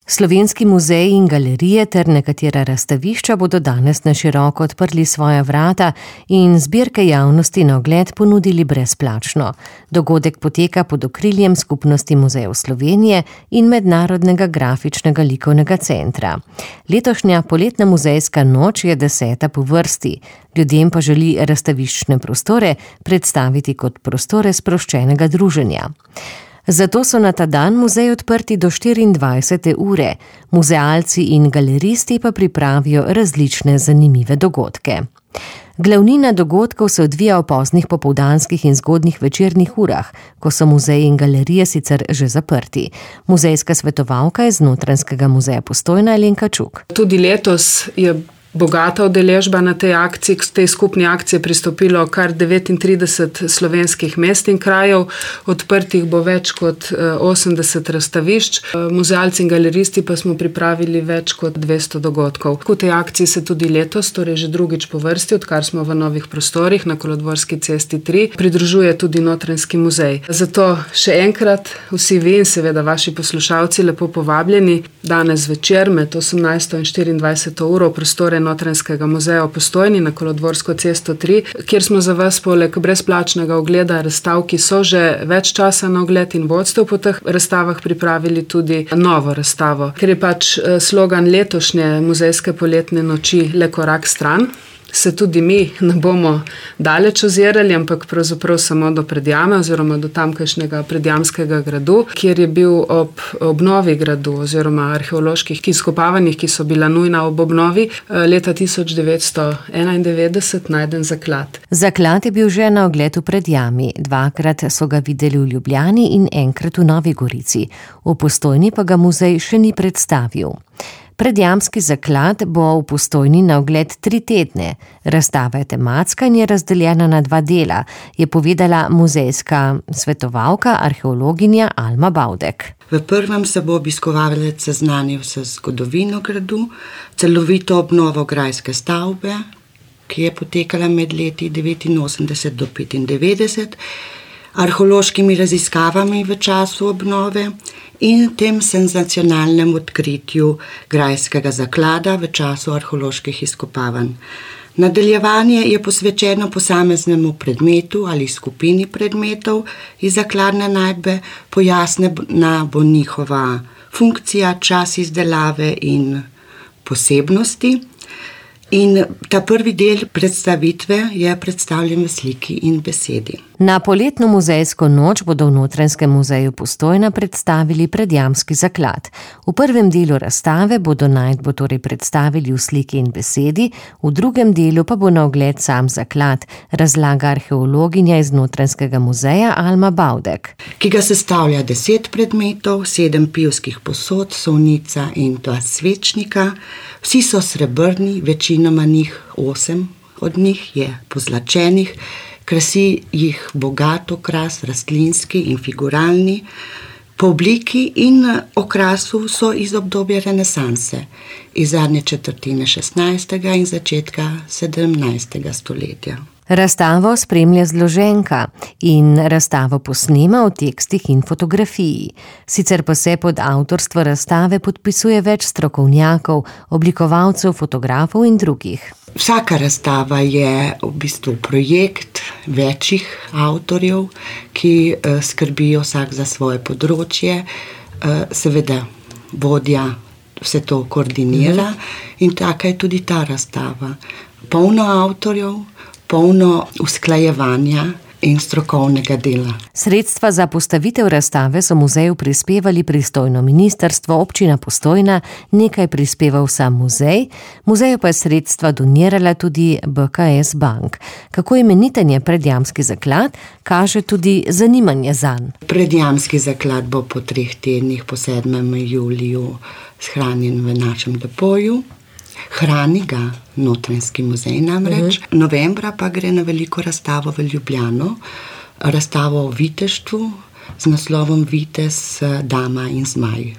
Slovenski muzeji in galerije ter nekatera razstavišča bodo danes na široko odprli svoja vrata in zbirke javnosti na ogled ponudili brezplačno. Dogodek poteka pod okriljem Skupnosti muzejev Slovenije in Mednarodnega grafičnega likovnega centra. Letošnja poletna muzejska noč je 10. po vrsti. Ljudem pa želi razstaviščne prostore predstaviti kot prostore sproščenega druženja. Zato so na ta dan muzeji odprti do 24. ure. Muzealci in galeristi pa pripravijo različne zanimive dogodke. Glavnina dogodkov se odvija v poznih popoldanskih in zgodnjih večernih urah, ko so muzeji in galerije sicer že zaprti. Muzejska svetovalka iz Notranjskega muzeja Postojna Alenka Čuk. Tudi letos je bogata udeležba na tej akciji. K tej skupni akciji je pristopilo kar 39 slovenskih mest in krajev. Odprtih bo več kot 80 razstavišč. Muzealci in galeristi pa smo pripravili več kot 200 dogodkov. V tej akciji se tudi letos, torej že drugič po vrsti, odkar smo v novih prostorih na Kolodvorski cesti 3, pridružuje tudi Notranjski muzej. Zato še enkrat vsi vi in seveda vaši poslušalci lepo povabljeni danes večer med 18. in 24. uro prostore Notranjskega muzeja v Postojni na Kolodvorsko cesto 3, kjer smo za vas poleg brezplačnega ogleda razstav, ki so že več časa na ogled in vodstev po teh razstavah, pripravili tudi novo razstavo. Ker je pač slogan letošnje muzejske poletne noči Le korak stran, se tudi mi ne bomo daleč ozirali, ampak pravzaprav samo do Predjame oziroma do tamkajšnjega Predjamskega gradu, kjer je bil ob obnovi gradu oziroma arheoloških izkopavanjih, ki so bila nujna ob obnovi, leta 1991 najden zaklad. Zaklad je bil že na ogled v Predjami. Dvakrat so ga videli v Ljubljani in enkrat v Novi Gorici. V Postojni pa ga muzej še ni predstavil. Predjamski zaklad bo v Postojni na ogled 3 tedne. Razstava je tematska in je razdeljena na 2 dela, je povedala muzejska svetovalka, arheologinja Alma Bavdek. V prvem se bo obiskovalec seznanil s zgodovino gradu, celovito obnovo grajske stavbe, ki je potekala med leti 1989 do 1995, arheološkimi raziskavami v času obnove in tem senzacionalnem odkritju grajskega zaklada v času arheoloških izkopavanj. Nadaljevanje je posvečeno posameznemu predmetu ali skupini predmetov iz zakladne najdbe, pojasnjena bo njihova funkcija, čas izdelave in posebnosti. In ta prvi del predstavitve je predstavljen v sliki in besedi. Na poletno muzejsko noč bodo v Notranjskem muzeju Postojna predstavili Predjamski zaklad. V prvem delu razstave bodo najdbo torej predstavili v sliki in besedi, v drugem delu pa bo na ogled sam zaklad, razlaga arheologinja iz Notranjskega muzeja Alma Bavdek. Ki ga sestavlja 10 predmetov, 7 pivskih posod, solnica in 2 svečnika. Vsi so srebrni, večinoma njih 8 od njih je pozlačenih, krasi jih bogat okras, rastlinski in figuralni. Po obliki in okrasu so iz obdobja renesanse, iz zadnje četrtine 16. in začetka 17. stoletja. Razstavo spremlja zloženka in razstavo posnema v tekstih in fotografiji. Sicer pa se pod avtorstvo razstave podpisuje več strokovnjakov, oblikovalcev, fotografov in drugih. Vsaka razstava je v bistvu projekt večjih avtorjev, ki skrbijo vsak za svoje področje. Seveda vodja vse to koordinira in taka je tudi ta razstava. Polno avtorjev, polno usklajevanja in strokovnega dela. Sredstva za postavitev razstave so muzeju prispevali pristojno ministrstvo, občina Postojna, nekaj prispeval sam muzej, muzeju pa je sredstva donirala tudi BKS Bank. Kako imeniten je Predjamski zaklad, kaže tudi zanimanje zanj. Predjamski zaklad bo po 3 tednih po 7. juliju shranjen v našem depoju. Hrani ga Notranjski muzej namreč. Novembra pa gre na veliko razstavo v Ljubljano, razstavo o viteštvu z naslovom Vitez, dama in zmaj.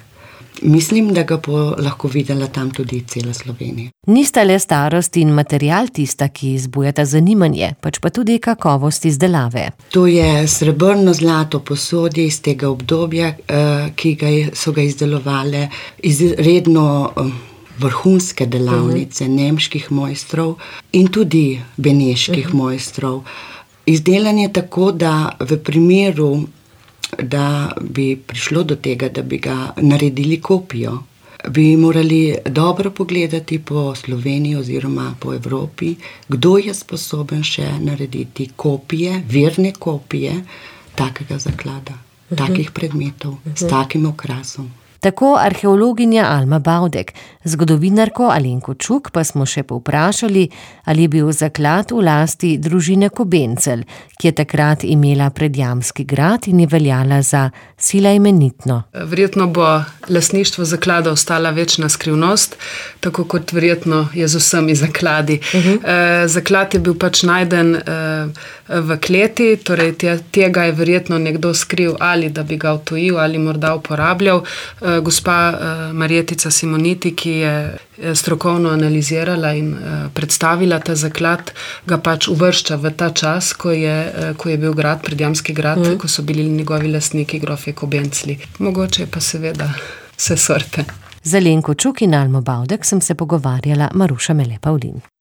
Mislim, da ga bo lahko videla tam tudi cela Slovenija. Nista le starost in material tista, ki izbujata zanimanje, pač pa tudi kakovost izdelave. To je srebrno zlato posodje iz tega obdobja, ki so ga izdelovale izredno vrhunske delavnice nemških mojstrov in tudi beneških mojstrov. Izdelan je tako, da v primeru, da bi prišlo do tega, da bi ga naredili kopijo, bi morali dobro pogledati po Sloveniji oziroma po Evropi, kdo je sposoben še narediti kopije, verne kopije takega zaklada, takih predmetov, s takim okrasom. Tako arheologinja Alma Bavdek, zgodovinarko Alenko Čuk pa smo še povprašali, ali je bil zaklad v lasti družine Kobencel, ki je takrat imela Predjamski grad in je veljala za sila imenitno. Verjetno bo lastništvo zaklada ostala večna skrivnost, tako kot verjetno je z vsemi zakladi. Zaklad je bil pač najden v kleti, torej tega je verjetno nekdo skril ali da bi ga odtujil ali morda uporabljal. Gospa Marjetica Simoniti, ki je strokovno analizirala in predstavila ta zaklad, ga pač uvršča v ta čas, ko je bil grad, Predjamski grad, ko so bili njegovi lastniki grofje Kobencli. Mogoče pa seveda vse sorte. Z Alenko Čuk in Almo Bavdek sem se pogovarjala Maruša Mele Pavlin.